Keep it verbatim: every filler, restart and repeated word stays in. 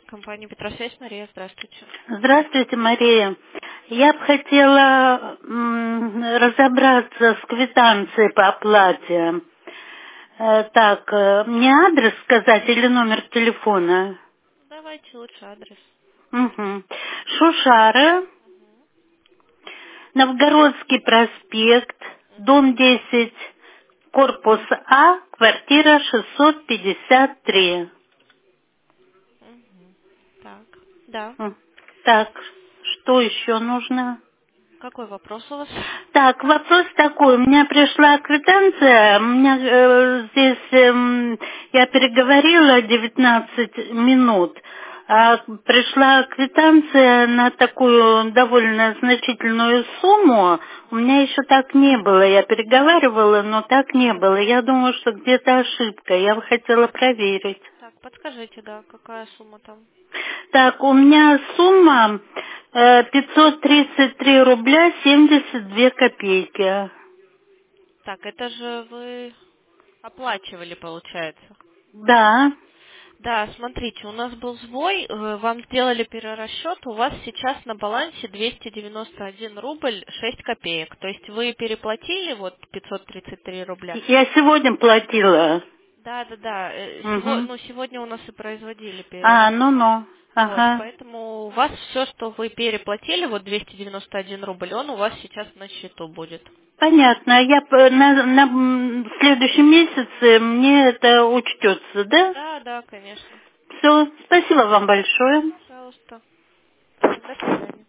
Компания Петросвязь, Мария, здравствуйте. Здравствуйте, Мария. Я бы хотела м, разобраться с квитанцией по оплате. Э, так, э, мне адрес сказать или номер телефона? Давайте лучше адрес. Угу. Шушары, Новгородский проспект, дом десять, корпус А, квартира шестьсот пятьдесят три. Мгм. Так, да. М, Так, что еще нужно? Какой вопрос у вас? Так, вопрос такой. У меня пришла квитанция. У меня э, здесь эм, я переговорила девятнадцать минут. А пришла квитанция на такую довольно значительную сумму. У меня еще так не было. Я переговаривала, но так не было. Я думаю, что где-то ошибка. Я бы хотела проверить. Так, подскажите, да, какая сумма там? Так, у меня сумма э, пятьсот тридцать три рубля семьдесят две копейки. Так, это же вы оплачивали, получается. Да. Да, смотрите, у нас был сбой, э, вам сделали перерасчет, у вас сейчас на балансе двести девяносто один рубль шесть копеек. То есть вы переплатили вот пятьсот тридцать три рубля. Я сегодня платила. Да, да, да. э, сего- Угу. ну, сегодня у нас и производили А, перерасчет. ну-ну. Вот, Ага. поэтому у вас все, что вы переплатили, вот двести девяносто один рубль, он у вас сейчас на счету будет. Понятно. А Я п- на, на м, следующем месяце мне это учтется, да? Да, да, конечно. Все. Спасибо вам большое. Пожалуйста. Так, до свидания.